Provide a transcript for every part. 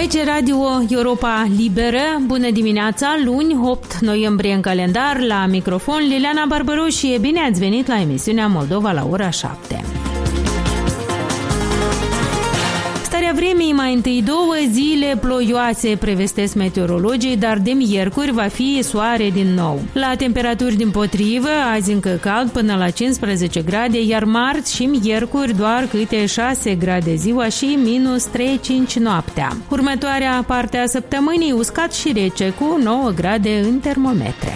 Aici Radio Europa Liberă, bună dimineața, luni 8 noiembrie în calendar, la microfon Liliana Barbaru și bine ați venit la emisiunea Moldova la ora 7. Starea vremii, mai întâi 2 zile ploioase prevestesc meteorologii, dar de miercuri va fi soare din nou. La temperaturi dimpotrivă, azi încă cald până la 15 grade, iar marți și miercuri doar câte 6 grade ziua și minus 3-5 noaptea. Următoarea parte a săptămânii uscat și rece cu 9 grade în termometre.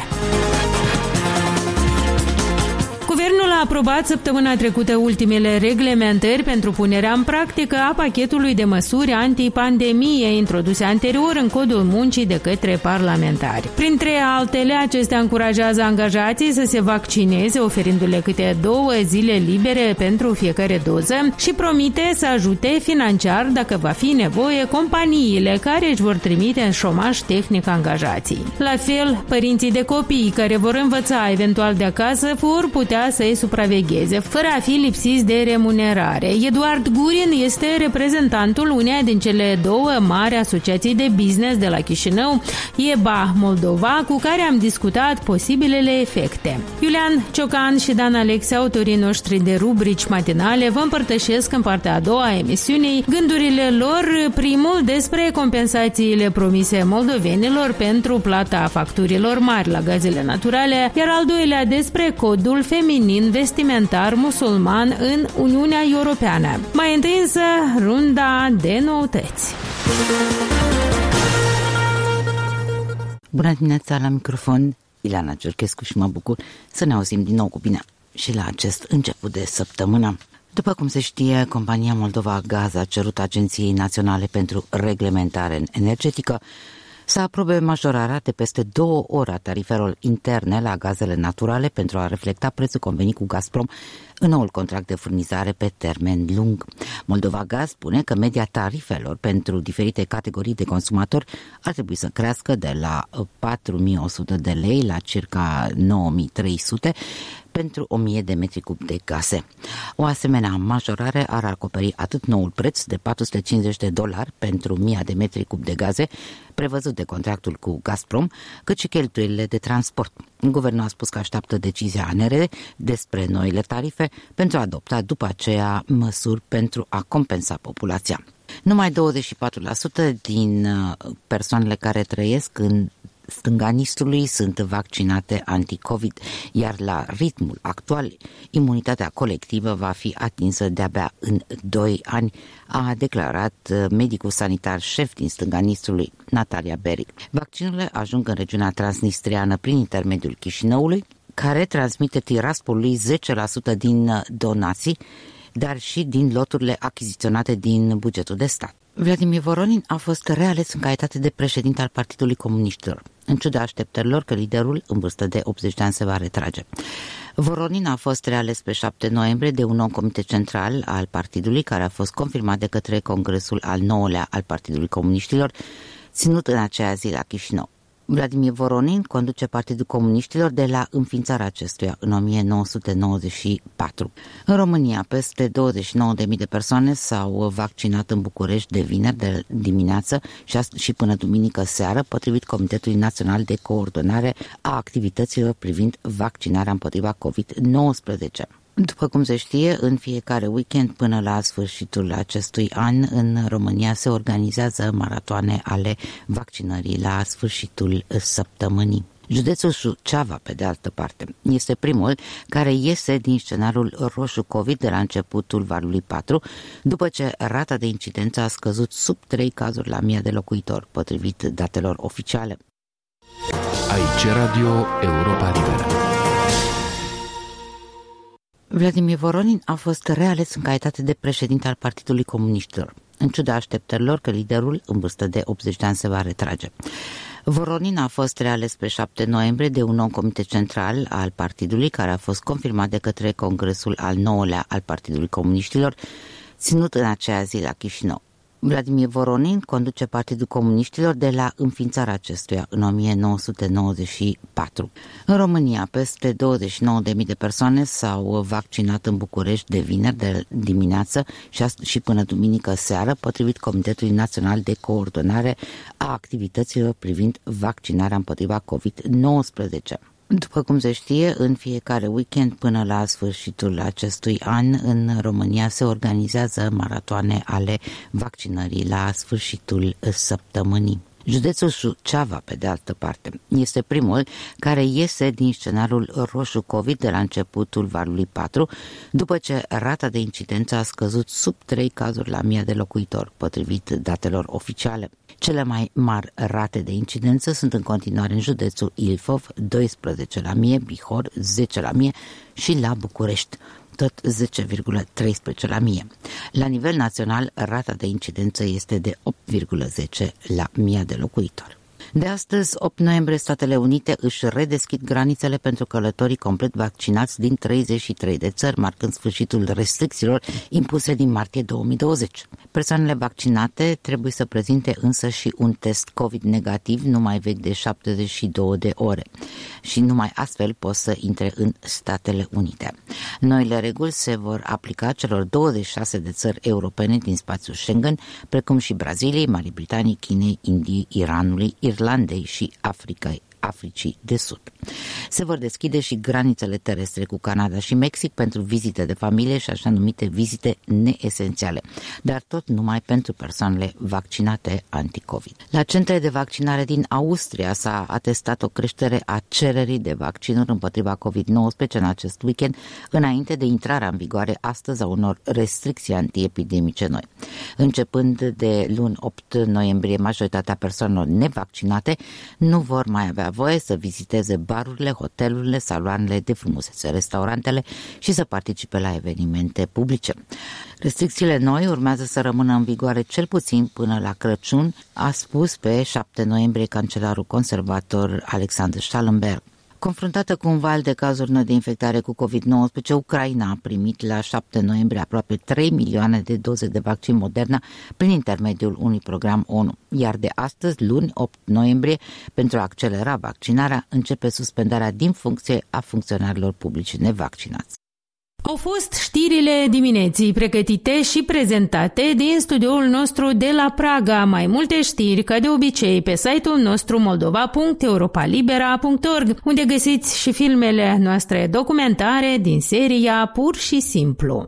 Guvernul a aprobat săptămâna trecută ultimele reglementări pentru punerea în practică a pachetului de măsuri antipandemie introduse anterior în Codul Muncii de către parlamentari. Printre altele, acestea încurajează angajații să se vaccineze, oferindu-le câte 2 zile libere pentru fiecare doză și promite să ajute financiar, dacă va fi nevoie, companiile care își vor trimite în șomaj tehnic angajații. La fel, părinții de copii care vor învăța eventual de acasă vor putea să-i supravegheze, fără a fi lipsiți de remunerare. Eduard Gurin este reprezentantul uneia din cele 2 mari asociații de business de la Chișinău, EBA Moldova, cu care am discutat posibilele efecte. Iulian Ciocan și Dan Alexe, autorii noștri de rubrici matinale, vă împărtășesc în partea a doua a emisiunii gândurile lor, primul despre compensațiile promise moldovenilor pentru plata facturilor mari la gazele naturale, iar al doilea despre codul feminin vestimentar musulman în Uniunea Europeană. Mai întâi însă, runda de noutăți. Bună dimineața, la microfon Ileana Ciorchescu și mă bucur să ne auzim din nou cu bine și la acest început de săptămână. După cum se știe, compania Moldova Gaz a cerut Agenției Naționale pentru Reglementare Energetică să aprobe majorarea de peste 2 ori a tarifelor interne la gazele naturale pentru a reflecta prețul convenit cu Gazprom în noul contract de furnizare pe termen lung. Moldova Gaz spune că media tarifelor pentru diferite categorii de consumatori ar trebui să crească de la 4.100 de lei la circa 9.300 pentru 1000 de metri cub de gaze. O asemenea majorare ar acoperi atât noul preț de $450 pentru 1000 de metri cub de gaze prevăzut de contractul cu Gazprom, cât și cheltuielile de transport. Guvernul a spus că așteaptă decizia ANRE despre noile tarife pentru a adopta după aceea măsuri pentru a compensa populația. Numai 24% din persoanele care trăiesc în stânga Nistrului sunt vaccinate anti-COVID, iar la ritmul actual, imunitatea colectivă va fi atinsă de-abia în 2 ani, a declarat medicul sanitar șef din stânga Nistrului, Natalia Beric. Vaccinurile ajung în regiunea transnistriană prin intermediul Chișinăului, care transmite Tiraspolului 10% din donații, dar și din loturile achiziționate din bugetul de stat. Vladimir Voronin a fost reales în calitate de președinte al Partidului Comuniștilor, în ciuda așteptărilor că liderul în vârstă de 80 de ani se va retrage. Voronin a fost reales pe 7 noiembrie de un nou comitet central al partidului, care a fost confirmat de către Congresul al 9-lea al Partidului Comuniștilor, ținut în aceea zi la Chișinău. Vladimir Voronin conduce Partidul Comuniștilor de la înființarea acestuia în 1994. În România, peste 29.000 de persoane s-au vaccinat în București de vineri de dimineață și până duminică seară, potrivit Comitetului Național de Coordonare a activităților privind vaccinarea împotriva COVID-19. După cum se știe, în fiecare weekend până la sfârșitul acestui an, în România se organizează maratoane ale vaccinării la sfârșitul săptămânii. Județul Suceava, pe de altă parte, este primul care iese din scenariul roșu COVID de la începutul valului 4, după ce rata de incidență a scăzut sub 3 cazuri la 1000 de locuitori, potrivit datelor oficiale. Aici Radio Europa Liberă. Vladimir Voronin a fost reales în calitate de președinte al Partidului Comuniștilor, în ciuda așteptărilor că liderul în vârstă de 80 de ani se va retrage. Voronin a fost reales pe 7 noiembrie de un nou comitet central al partidului, care a fost confirmat de către Congresul al 9-lea al Partidului Comuniștilor, ținut în aceea zi la Chișinău. Vladimir Voronin conduce Partidul Comuniștilor de la înființarea acestuia în 1994. În România, peste 29.000 de persoane s-au vaccinat în București de vineri de dimineață și până duminică seară, potrivit Comitetului Național de Coordonare a activităților privind vaccinarea împotriva COVID-19. După cum se știe, în fiecare weekend până la sfârșitul acestui an, în România se organizează maratoane ale vaccinării la sfârșitul săptămânii. Județul Suceava, pe de altă parte, este primul care iese din scenariul roșu COVID de la începutul valului 4, după ce rata de incidență a scăzut sub 3 cazuri la 1000 de locuitori, potrivit datelor oficiale. Cele mai mari rate de incidență sunt în continuare în județul Ilfov, 12 la 1000, Bihor, 10 la 1000 și la București, tot 10,13 la 1000. La nivel național, rata de incidență este de 8,10 la 1000 de locuitori. De astăzi, 8 noiembrie, Statele Unite își redeschid granițele pentru călătorii complet vaccinați din 33 de țări, marcând sfârșitul restricțiilor impuse din martie 2020. Persoanele vaccinate trebuie să prezinte însă și un test COVID negativ nu mai vechi de 72 de ore și numai astfel pot să intre în Statele Unite. Noile reguli se vor aplica celor 26 de țări europene din spațiul Schengen, precum și Braziliei, Marii Britanii, Chinei, Indiei, Iranului, Irlandei și Africii de Sud. Se vor deschide și granițele terestre cu Canada și Mexic pentru vizite de familie și așa numite vizite neesențiale, dar tot numai pentru persoanele vaccinate anti-COVID. La centrele de vaccinare din Austria s-a atestat o creștere a cererii de vaccinuri împotriva COVID-19 în acest weekend, înainte de intrarea în vigoare astăzi a unor restricții antiepidemice noi. Începând de luni 8 noiembrie, majoritatea persoanelor nevaccinate nu vor mai avea voie să viziteze barurile, hotelurile, saloanele de frumusețe, restaurantele și să participe la evenimente publice. Restricțiile noi urmează să rămână în vigoare cel puțin până la Crăciun, a spus pe 7 noiembrie cancelarul conservator Alexander Schallenberg. Confruntată cu un val de cazuri noi de infectare cu COVID-19, Ucraina a primit la 7 noiembrie aproape 3 milioane de doze de vaccin Moderna prin intermediul unui program ONU. Iar de astăzi, luni 8 noiembrie, pentru a accelera vaccinarea, începe suspendarea din funcție a funcționarilor publici nevaccinați. Au fost știrile dimineții pregătite și prezentate din studioul nostru de la Praga. Mai multe știri, ca de obicei, pe site-ul nostru moldova.europalibera.org, unde găsiți și filmele noastre documentare din seria Pur și Simplu.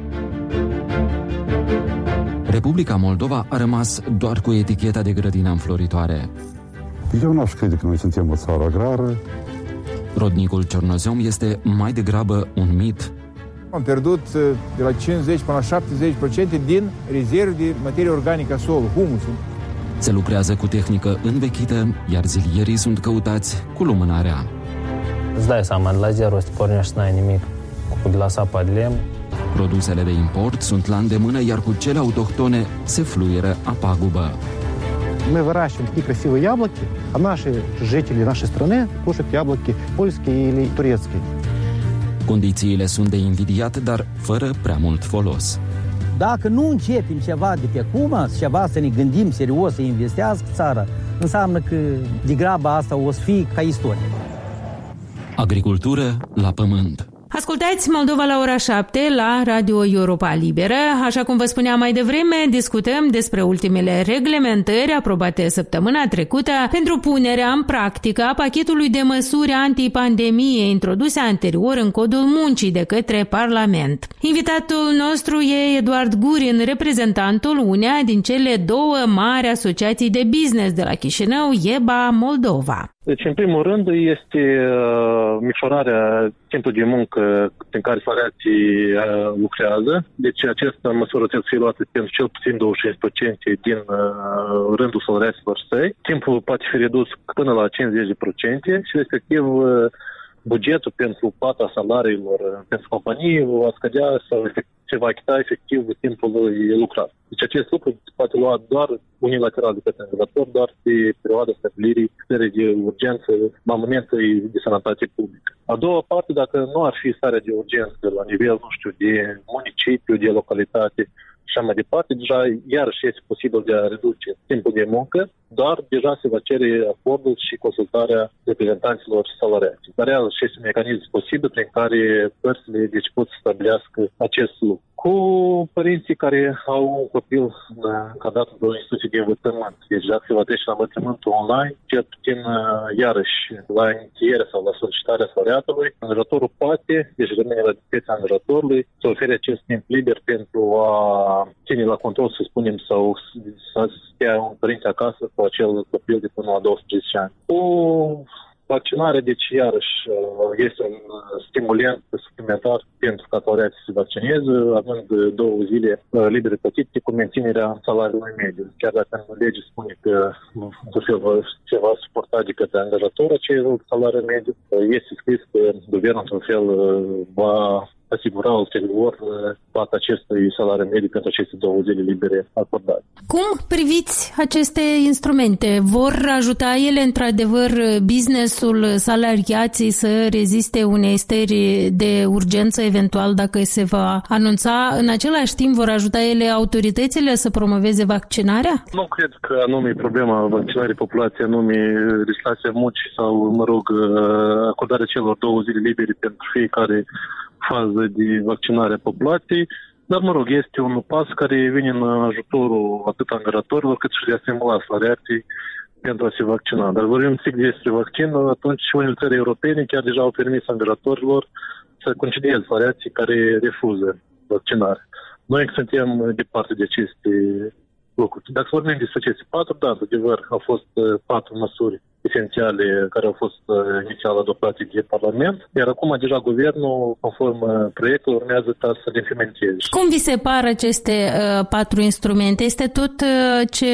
Republica Moldova a rămas doar cu eticheta de grădină înfloritoare. Eu n-aș crede că noi suntem o țară agrară. Rodnicul Ciornozom este mai degrabă un mit. Am pierdut de la 50 până la 70% din rezerve de materie organică a solului, humusul. Se lucrează cu tehnică învechită, iar zilierii sunt căutați cu lumânarea. Îți dai seama, de la zero să te pornești, n-ai nimic, cu de la sapa de lemn. Produsele de import sunt la îndemână, iar cu cele autohtone se fluieră a pagubă. Мы выращиваем такие красивые яблоки, а наши жители нашей страны кушают яблоки польские или турецкие. Condițiile sunt de invidiat, dar fără prea mult folos. Dacă nu începem ceva de pe acum, ceva să ne gândim serios să investească țara, înseamnă că de graba asta o să fie ca istorie. Agricultură la pământ. Ascultați Moldova la ora 7 la Radio Europa Liberă. Așa cum vă spuneam mai devreme, discutăm despre ultimele reglementări aprobate săptămâna trecută pentru punerea în practică a pachetului de măsuri antipandemie introduse anterior în Codul Muncii de către Parlament. Invitatul nostru e Eduard Gurin, reprezentantul uneia din cele două mari asociații de business de la Chișinău, EBA Moldova. Deci, în primul rând, este micșorarea timpului de muncă în care salariații lucrează. Deci, această măsură trebuie să fie luată pentru cel puțin 25% din rândul salariaților săi. Timpul poate fi redus până la 50% și, respectiv, bugetul pentru plata salariilor pentru companii va scădea sau se va achita efectiv timpul lucrat. Deci acest lucru se poate lua doar unilateral de către angajator, doar pe perioada stabilirii stării de urgență la momentul de sănătate publică. A doua parte, dacă nu ar fi starea de urgență la nivel, nu știu, de municipiu, de localitate, și așa mai departe, deja iarăși este posibil de a reduce timpul de muncă, dar deja se va cere acordul și consultarea reprezentanților salariați. Dar iarăși este un mecanism posibil prin care părțile deci pot să stabilească acest lucru. Cu părinții care au un copil încadat într-o instituție de învățământ. Deci dacă se va trece la învățământul online, cel puțin iarăși la inițiere sau la solicitarea salariatului, angajatorul poate, deci rămâne la discreția angajatorului, să ofere acest timp liber pentru a ține la control, să spunem, sau să stea un părinte acasă cu acel copil de până la 12 ani. Vaccinarea, deci, iarăși, este un stimulant suplimentar pentru ca salariații să se vaccineze, având 2 zile libere plătite cu menținerea salariului mediu. Chiar dacă în lege spune că se va suporta de către angajator acel salariu mediu, este scris că guvernul, într-un fel, va asigura ulterior plata acestui salariu mediu pentru aceste 2 zile libere acordate. Cum priviți aceste instrumente? Vor ajuta ele, într-adevăr, business-ul, salariații să reziste unei stări de urgență, eventual, dacă se va anunța? În același timp, vor ajuta ele autoritățile să promoveze vaccinarea? Nu cred că anume problema vaccinării populației, anume legislația muncii sau, acordarea celor 2 zile libere pentru fiecare fază de vaccinare a populației, dar, este un pas care vine în ajutorul atât angajatorilor cât și de a stimula salariații pentru a se vaccina. Dar vorbim despre vaccin, atunci unele țări europene chiar deja au permis angajatorilor să concedieze salariații care refuză vaccinare. Noi suntem departe de aceste lucruri. Dacă vorbim despre aceste 4, într-adevăr, au fost 4 măsuri esențiale care au fost inițial adoptate de Parlament, iar acum deja guvernul, conform proiectului, urmează să le implementeze. Cum vi se par aceste 4 instrumente? Este tot ce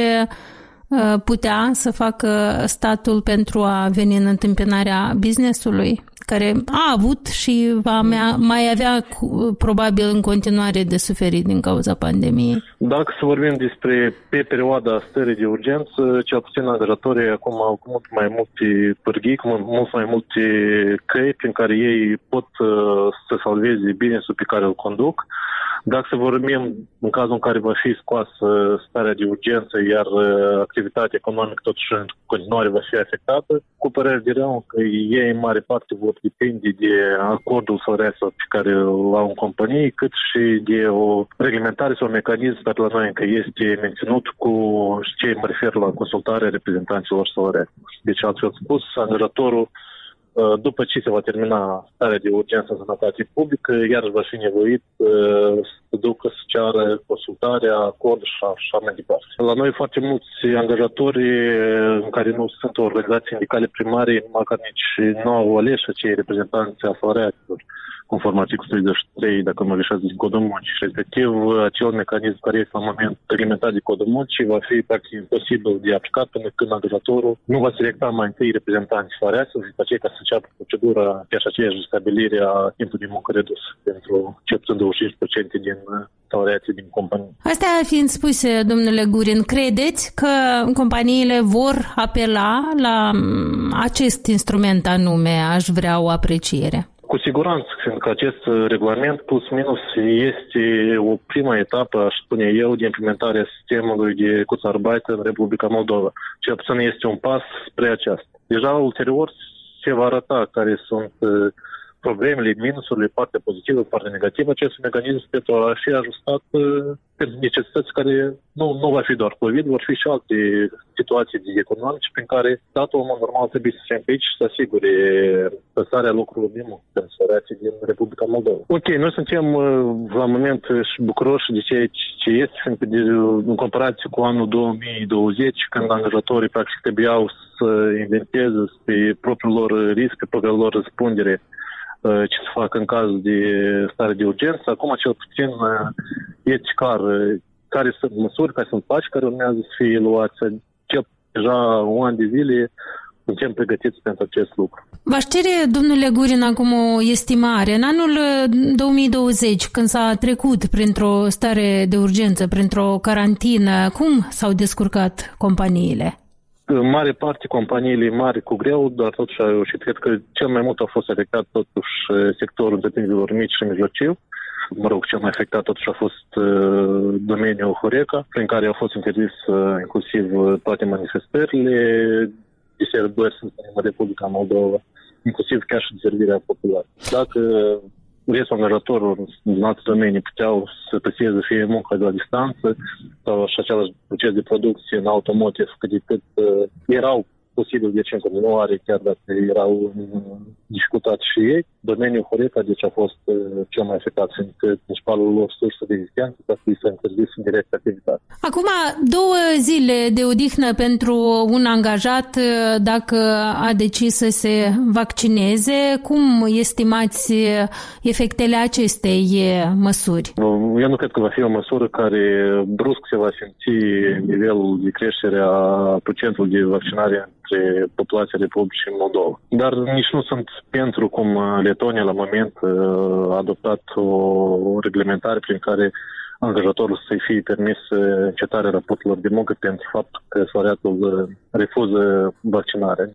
putea să facă statul pentru a veni în întâmpinarea business-ului, care a avut și va mai avea probabil în continuare de suferit din cauza pandemiei? Dacă să vorbim despre pe perioada stării de urgență, cel puțin angajatorii acum au mult mai multe pârghii, mult mai multe căi prin care ei pot să salveze business-ul pe care îl conduc. Dacă să vorbim în cazul în care va fi scoasă starea de urgență, iar activitatea economică totuși în continuare va fi afectată, cu părere de rău că ei în mare parte vor depinde de acordul salariaților pe care îl au în companie, cât și de o reglementare sau un mecanism care la noi încă este menținut cu ce mă refer la consultarea reprezentanților salariați. Deci, altfel spus, angajatorul, după ce se va termina starea de urgență în sănătate publică, iarăși va fi nevoit să ducă să ceară consultarea, acord și așa mai departe. La noi foarte mulți angajatori în care nu sunt organizații sindicale primare, măcar nici nu au ales acei reprezentanți a salariaților, conform articolului 33, dacă mă greșesc, din Codul Muncii. Și respectiv, acel mecanism care este la moment reglementat de Codul Muncii va fi practic imposibil de aplicat până când angajatorul nu va selecta mai întâi reprezentanții salariaților și după aceea ca să înceapă procedura chiar și aceeași stabilire a timpului de muncă redus pentru cel puțin 25% din salariații din companie. Astea fiind spuse, domnule Gurin, credeți că companiile vor apela la acest instrument anume, aș vrea o apreciere? Cu siguranță, fiindcă acest regulament, plus minus, este o prima etapă, aș spune eu, de implementare a sistemului de Kurzarbeit în Republica Moldova. Cel puțin este un pas spre aceasta. Deja ulterior se va arăta care sunt problemele, minusurile, partea pozitivă, partea negativă, acest mecanism pentru a fi ajustat pentru necesități care nu va fi doar COVID, vor fi și alte situații economice prin care statul, în mod normal, trebuie să se implice și să asigure păstrarea locurilor de muncă pentru salariații din Republica Moldova. Ok, noi suntem la moment și bucuroși de ceea ce este, fiindcă în comparație cu anul 2020, când angajatorii practic trebuiau să inventeze pe propriul lor risc, pe propriul lor răspundere ce să facă în caz de stare de urgență. Acum, cel puțin, este clar care sunt măsuri, care sunt pași care urmează să fie luați. Deja un an de zile suntem pregătiți pentru acest lucru. V-aș cere, domnule Gurin, acum o estimare. În anul 2020, când s-a trecut printr-o stare de urgență, printr-o carantină, cum s-au descurcat companiile? În mare parte, companiile mari cu greu, dar totuși și cred că cel mai mult a fost afectat totuși sectorul întreprinderilor mici și mijlociu. cel mai afectat totuși a fost domeniul Horeca, prin care au fost interzis inclusiv toate manifestările de sărbări în Republica Moldova, inclusiv chiar și servirea populară. Dacă restul angajatorilor în alte domenii puteau să păstreze fie munca de la distanță sau și același proces de producție în automotive, cât erau posibil de ce în continuare, chiar dacă erau discutați și ei. Domeniul Horeca, deci a fost cel mai afectat, fiindcă principalul lor sursă de existență va fi să interzis în direct activitate. Acum, 2 zile de odihnă pentru un angajat dacă a decis să se vaccineze. Cum estimați efectele acestei măsuri? Eu nu cred că va fi o măsură care brusc se va simți nivelul de creștere a procentului de vaccinare între populația Republicii Moldova. Dar nici nu sunt pentru cum Letonia la moment a adoptat o reglementare prin care angajatorul să-i fie permis încetarea raporturilor de muncă pentru faptul că salariatul refuză vaccinarea.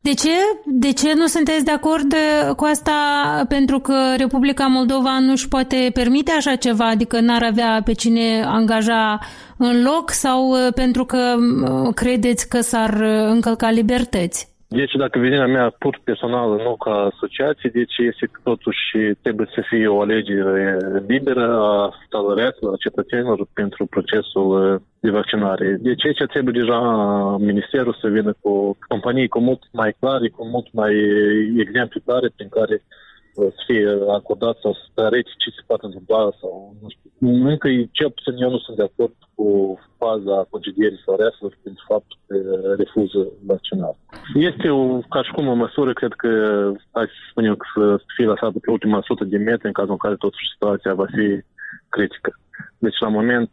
De ce nu sunteți de acord cu asta? Pentru că Republica Moldova nu își poate permite așa ceva, adică n-ar avea pe cine angaja în loc, sau pentru că credeți că s-ar încălca libertăți? Deci, dacă viziunea mea pur personală, nu ca asociație, deci este că totuși trebuie să fie o alegere liberă a salariaților, a cetățenilor pentru procesul de vaccinare. Deci aici trebuie deja Ministerul să vină cu companii cu mult mai clare, cu mult mai exemple clare prin care să fie acordat sau să arăte ce se poate întâmpla sau nu știu. Încă cel puțin eu nu sunt de acord cu faza concedierii salariaților pentru faptul că refuză vaccinarea. Este ca și cum o măsură, cred că, hai să spunem că să fie lăsată pe ultima 100 de metri în cazul în care totuși situația va fi critică. Deci la moment,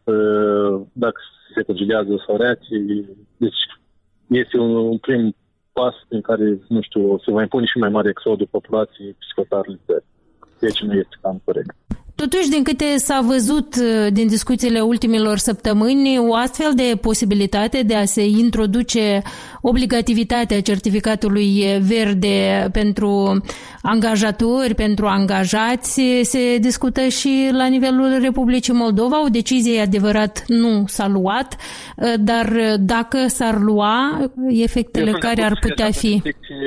dacă se concedează salariații, deci este un prim pas în care, nu știu, se va impune și mai mare exodul populației psihotare. Deci nu este cam corect. Totuși, din câte s-a văzut din discuțiile ultimilor săptămâni, o astfel de posibilitate de a se introduce obligativitatea certificatului verde pentru angajatori, pentru angajați, se discută și la nivelul Republicii Moldova. O decizie, adevărat, nu s-a luat, dar dacă s-ar lua, efectele care ar putea fi?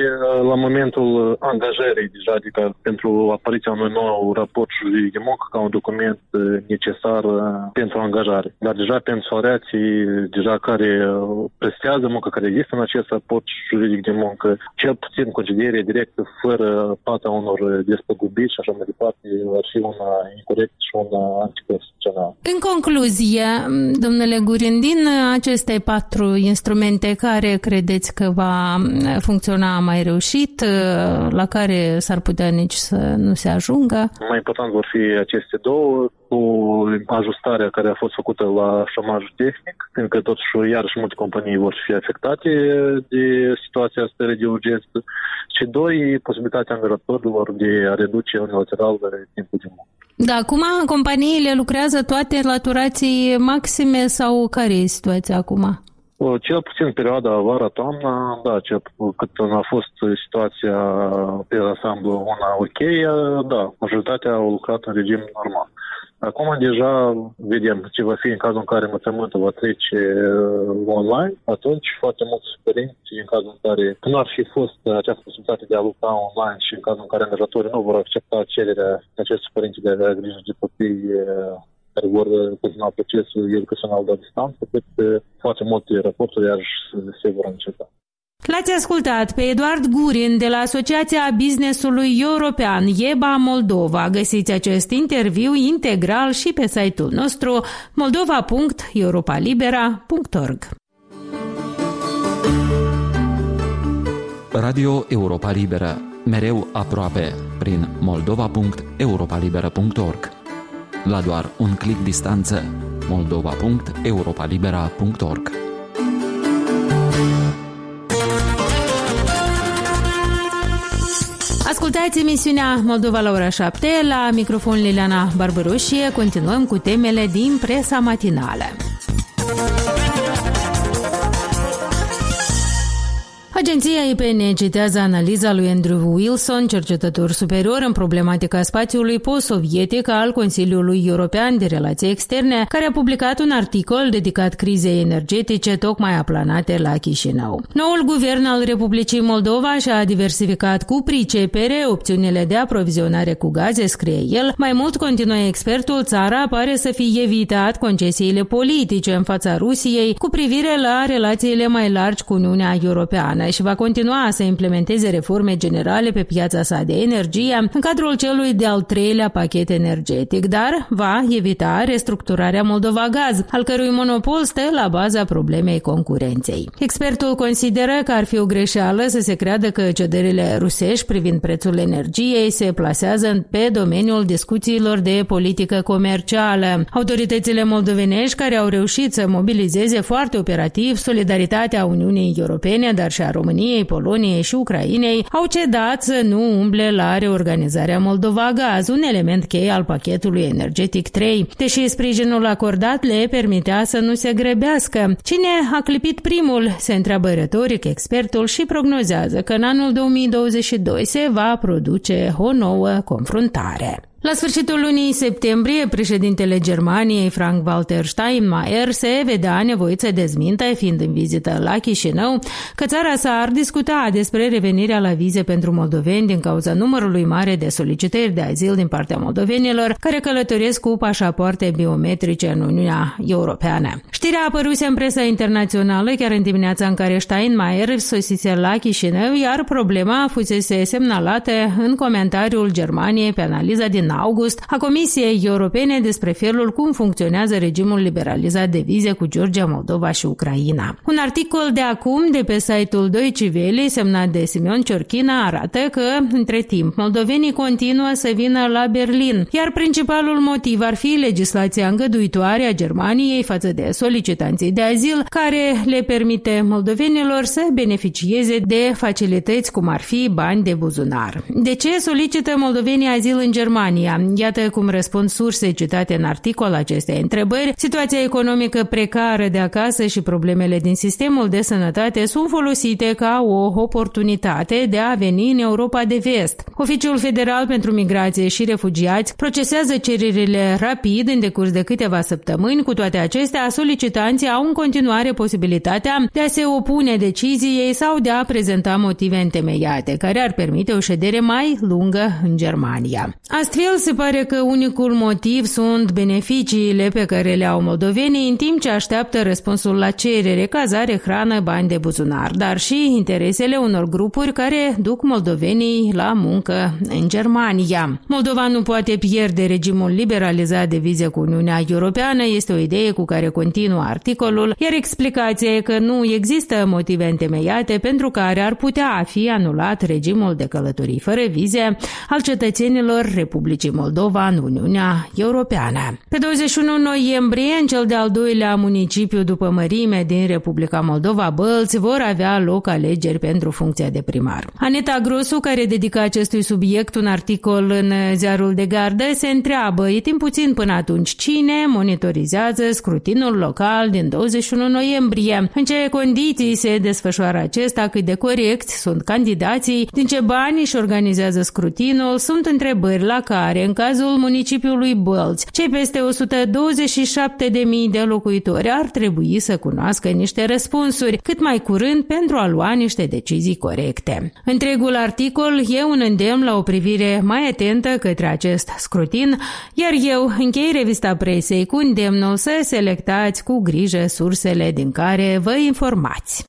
La momentul angajării, deja, adică pentru apariția unui nou raport juridic de muncă, ca un document necesar pentru angajare. Dar deja pentru salariații deja care prestează muncă, care există în acest raport juridic de muncă, cel puțin concedierea directă fără plata unor despăgubiri și așa mai departe, ar fi una incorrectă și una anticonstituțională. În concluzie, domnule Gurin, din aceste 4 instrumente, care credeți că va funcționa mai reușit, la care s-ar putea nici să nu se ajungă? Mai important vor fi aceste 2, cu ajustarea care a fost făcută la șomajul tehnic, pentru că totuși iarăși multe companii vor fi afectate de situația asta de urgență, și 2, posibilitatea angajatorilor de a reduce unilateral timpul de muncă. Da, acum companiile lucrează toate la turații maxime sau care e situația acum? Cel puțin perioada vara-toamna, da, cât a fost situația pe ansamblu una ok, da, majoritatea au lucrat în regim normal. Acum deja vedem ce va fi în cazul în care învățământul va trece online, atunci foarte mulți părinți, în cazul în care nu ar fi fost această posibilitate de a lucra online și în cazul în care angajatorii nu vor accepta cererea acestor părinți de a avea grijă de copii care vor continua procesul educațional de distanță, cred că foarte multe raporturi iarăși se vor înceta. L-ați ascultat pe Eduard Gurin de la Asociația Businessului European EBA Moldova. Găsiți acest interviu integral și pe site-ul nostru moldova.europalibera.org. Radio Europa Liberă, mereu aproape, prin moldova.europalibera.org. La doar un click distanță, moldova.europalibera.org. Ascultați emisiunea Moldova la ora 7, la microfon Liliana Barbărușie. Continuăm cu temele din presa matinală. Agenția IPN citează analiza lui Andrew Wilson, cercetător superior în problematica spațiului post-sovietic al Consiliului European de Relații Externe, care a publicat un articol dedicat crizei energetice tocmai aplanate la Chișinău. Noul guvern al Republicii Moldova și-a diversificat cu pricepere opțiunile de aprovizionare cu gaze, scrie el. Mai mult, continuă expertul, țara pare să fie evitat concesiile politice în fața Rusiei cu privire la relațiile mai largi cu Uniunea Europeană și va continua să implementeze reforme generale pe piața sa de energie în cadrul celui de-al treilea pachet energetic, dar va evita restructurarea Moldova Gaz, al cărui monopol stă la baza problemei concurenței. Expertul consideră că ar fi o greșeală să se creadă că cederile rusești privind prețul energiei se plasează pe domeniul discuțiilor de politică comercială. Autoritățile moldovenești, care au reușit să mobilizeze foarte operativ solidaritatea Uniunii Europene, dar și a României, Poloniei și Ucrainei, au cedat să nu umble la reorganizarea Moldova Gaz, un element cheie al pachetului energetic 3, deși sprijinul acordat le permitea să nu se grăbească. Cine a clipit primul, se întreabă retoric expertul și prognozează că în anul 2022 se va produce o nouă confruntare. La sfârșitul lunii septembrie, președintele Germaniei, Frank-Walter Steinmeier, se vedea nevoit să dezmintă, fiind în vizită la Chișinău, că țara sa ar discuta despre revenirea la vize pentru moldoveni din cauza numărului mare de solicitări de azil din partea moldovenilor care călătoresc cu pașapoarte biometrice în Uniunea Europeană. Știrea apăruse în presa internațională chiar în dimineața în care Steinmeier sosise la Chișinău, iar problema fusese semnalată în comentariul Germaniei pe analiza din august a Comisiei Europene despre felul cum funcționează regimul liberalizat de vize cu Georgia, Moldova și Ucraina. Un articol de acum de pe site-ul Deutsche Welle, semnat de Simeon Ciorchina, arată că, între timp, moldovenii continuă să vină la Berlin, iar principalul motiv ar fi legislația îngăduitoare a Germaniei față de solicitanții de azil, care le permite moldovenilor să beneficieze de facilități cum ar fi bani de buzunar. De ce solicită moldovenii azil în Germania? Iată cum răspund surse citate în articol acestei întrebări. Situația economică precară de acasă și problemele din sistemul de sănătate sunt folosite ca o oportunitate de a veni în Europa de Vest. Oficiul Federal pentru Migrație și Refugiați procesează cererile rapid în decurs de câteva săptămâni. Cu toate acestea, solicitanții au în continuare posibilitatea de a se opune deciziei sau de a prezenta motive întemeiate, care ar permite o ședere mai lungă în Germania. Astfel, se pare că unicul motiv sunt beneficiile pe care le au moldovenii în timp ce așteaptă răspunsul la cerere, cazare, hrană, bani de buzunar, dar și interesele unor grupuri care duc moldovenii la muncă în Germania. Moldova nu poate pierde regimul liberalizat de vize cu Uniunea Europeană, este o idee cu care continuă articolul, iar explicația e că nu există motive întemeiate pentru care ar putea fi anulat regimul de călătorii fără vize al cetățenilor Republicii Moldova în Uniunea Europeană. Pe 21 noiembrie, în cel de-al doilea municipiu după mărime din Republica Moldova, Bălți, vor avea loc alegeri pentru funcția de primar. Aneta Grosu, care dedică acestui subiect un articol în ziarul de gardă, se întreabă, e timp puțin până atunci, cine monitorizează scrutinul local din 21 noiembrie? În ce condiții se desfășoară acesta? Cât de corecți sunt candidații? Din ce bani își organizează scrutinul? Sunt întrebări la care, în cazul municipiului Bălți, cei peste 127.000 de locuitori ar trebui să cunoască niște răspunsuri cât mai curând pentru a lua niște decizii corecte. Întregul articol e un îndemn la o privire mai atentă către acest scrutin, iar eu închei revista presei cu îndemnul să selectați cu grijă sursele din care vă informați.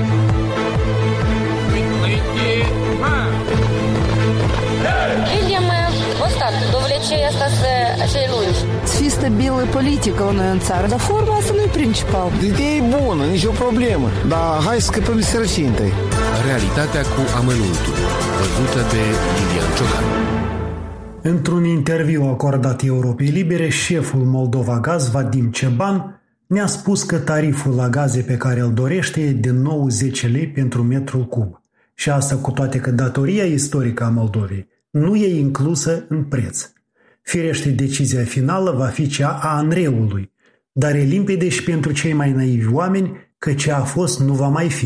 Să fie stabilă politică în țară, dar forma asta nu e principal. Ideea e bună, nicio problemă, dar hai să scăpăm de sărăcie întâi. Realitatea cu amănuntul, văzută de Lilian Ciocan. Într-un interviu acordat Europei Libere, șeful Moldova Gaz, Vadim Ceban, ne-a spus că tariful la gaze pe care îl dorește e de nou 10 lei pentru metrul cub. Și asta cu toate că datoria istorică a Moldovei nu e inclusă în preț. Firește, decizia finală va fi cea a ANRE-ului, dar e limpede și pentru cei mai naivi oameni că ce a fost nu va mai fi.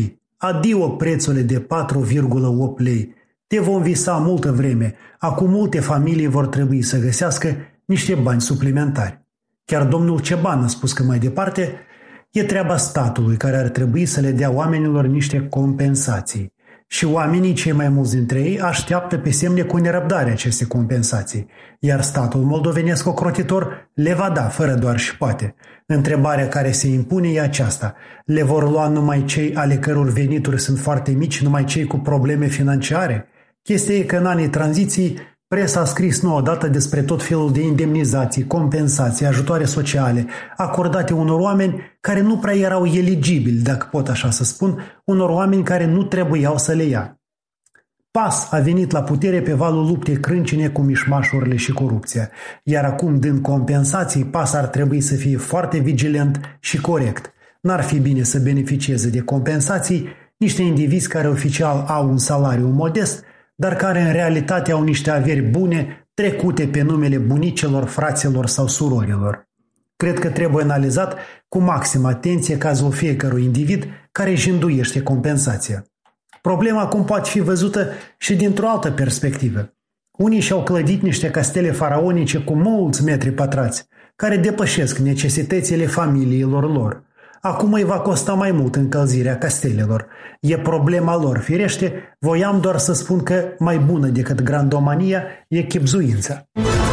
Adio prețurile de 4,8 lei. Te vom visa multă vreme. Acum multe familii vor trebui să găsească niște bani suplimentari. Chiar domnul Ceban a spus că mai departe e treaba statului care ar trebui să le dea oamenilor niște compensații. Și oamenii, cei mai mulți dintre ei, așteaptă pe semne cu nerăbdare aceste compensații, iar statul moldovenesc ocrotitor le va da, fără doar și poate. Întrebarea care se impune e aceasta: le vor lua numai cei ale căror venituri sunt foarte mici, numai cei cu probleme financiare? Chestia e că în anii tranziției presa a scris nu odată despre tot felul de indemnizații, compensații, ajutoare sociale acordate unor oameni care nu prea erau eligibili, dacă pot așa să spun, unor oameni care nu trebuiau să le ia. PAS a venit la putere pe valul luptei crâncine cu mișmașurile și corupția, iar acum, dând compensații, PAS ar trebui să fie foarte vigilent și corect. N-ar fi bine să beneficieze de compensații niște indivizi care oficial au un salariu modest, dar care în realitate au niște averi bune trecute pe numele bunicelor, fraților sau surorilor. Cred că trebuie analizat cu maximă atenție cazul fiecărui individ care își înduiește compensația. Problema acum poate fi văzută și dintr-o altă perspectivă. Unii și-au clădit niște castele faraonice cu mulți metri pătrați, care depășesc necesitățile familiilor lor. Acum îi va costa mai mult încălzirea castelelor. E problema lor, firește, voiam doar să spun că mai bună decât grandomania e chibzuința.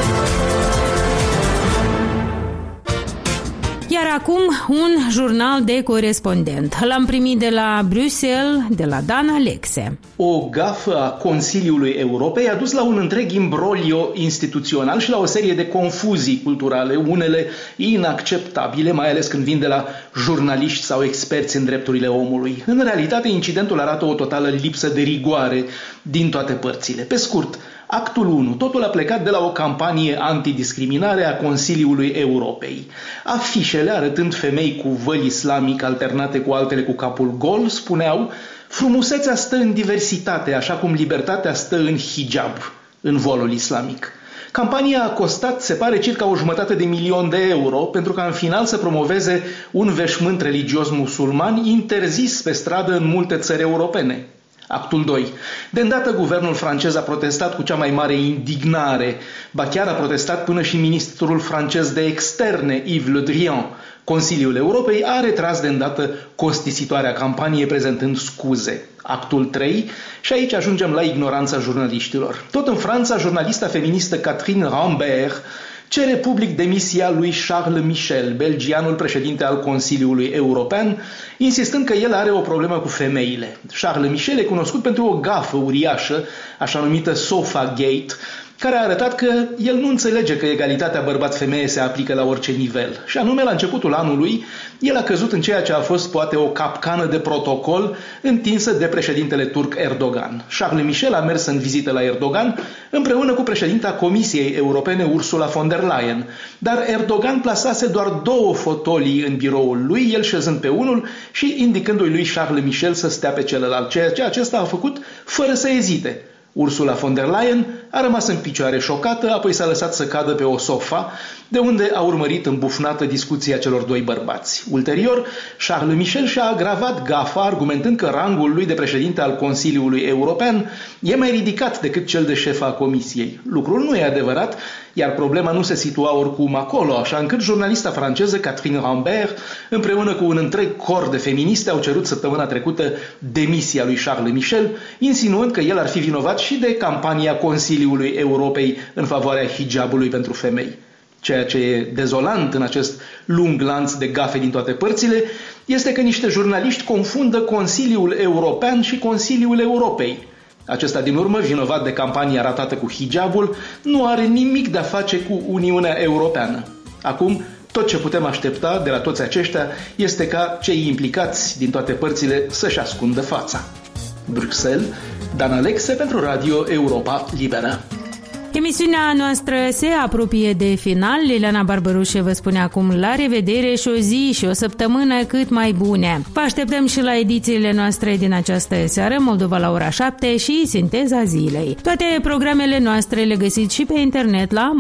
Iar acum un jurnal de corespondent. L-am primit de la Bruxelles, de la Dan Alexe. O gafă a Consiliului Europei a dus la un întreg imbroglio instituțional și la o serie de confuzii culturale, unele inacceptabile, mai ales când vin de la jurnaliști sau experți în drepturile omului. În realitate, incidentul arată o totală lipsă de rigoare din toate părțile. Pe scurt, Actul 1. Totul a plecat de la o campanie antidiscriminare a Consiliului Europei. Afișele, arătând femei cu văl islamic alternate cu altele cu capul gol, spuneau: frumusețea stă în diversitate, așa cum libertatea stă în hijab, în volul islamic. Campania a costat, se pare, circa 1,5 milion de euro, pentru ca în final să promoveze un veșmânt religios musulman interzis pe stradă în multe țări europene. Actul 2. De îndată guvernul francez a protestat cu cea mai mare indignare, ba chiar a protestat până și ministrul francez de externe, Yves Le Drian. Consiliul Europei a retras de îndată costisitoarea campanie prezentând scuze. Actul 3. Și aici ajungem la ignoranța jurnaliștilor. Tot în Franța, jurnalista feministă Catherine Rambert cere public demisia lui Charles Michel, belgianul președinte al Consiliului European, insistând că el are o problemă cu femeile. Charles Michel e cunoscut pentru o gafă uriașă, așa numită Sofa Gate, care a arătat că el nu înțelege că egalitatea bărbat-femeie se aplică la orice nivel. Și anume, la începutul anului, el a căzut în ceea ce a fost poate o capcană de protocol întinsă de președintele turc Erdogan. Charles Michel a mers în vizită la Erdogan împreună cu președinta Comisiei Europene Ursula von der Leyen. Dar Erdogan plasase doar 2 fotolii în biroul lui, el șezând pe unul și indicându-i lui Charles Michel să stea pe celălalt, ceea ce acesta a făcut fără să ezite. Ursula von der Leyen a rămas în picioare șocată, apoi s-a lăsat să cadă pe o sofa, de unde a urmărit îmbufnată discuția celor 2 bărbați. Ulterior, Charles Michel și-a agravat gafa, argumentând că rangul lui de președinte al Consiliului European e mai ridicat decât cel de șef a Comisiei. Lucrul nu e adevărat, iar problema nu se situa oricum acolo, așa încât jurnalista franceză Catherine Rambert, împreună cu un întreg cor de feministe, au cerut săptămâna trecută demisia lui Charles Michel, insinuând că el ar fi vinovat și de campania Consiliului Europei în favoarea hijabului pentru femei. Ceea ce e dezolant în acest lung lanț de gafe din toate părțile este că niște jurnaliști confundă Consiliul European și Consiliul Europei. Acesta din urmă, vinovat de campania ratată cu hijabul, nu are nimic de a face cu Uniunea Europeană. Acum, tot ce putem aștepta de la toți aceștia este ca cei implicați din toate părțile să-și ascundă fața. Bruxelles, Dan Alexe pentru Radio Europa Liberă. Emisiunea noastră se apropie de final. Liliana Barbarușe vă spune acum la revedere și o zi și o săptămână cât mai bune. Vă așteptăm și la edițiile noastre din această seară, Moldova la ora 7 și Sinteza Zilei. Toate programele noastre le găsiți și pe internet la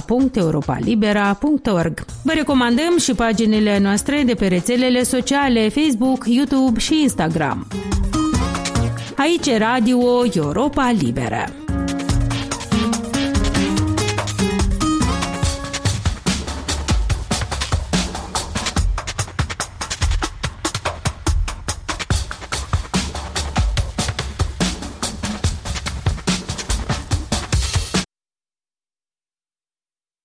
moldova.europalibera.org. Vă recomandăm și paginile noastre de pe rețelele sociale Facebook, YouTube și Instagram. Aici e Radio Europa Liberă.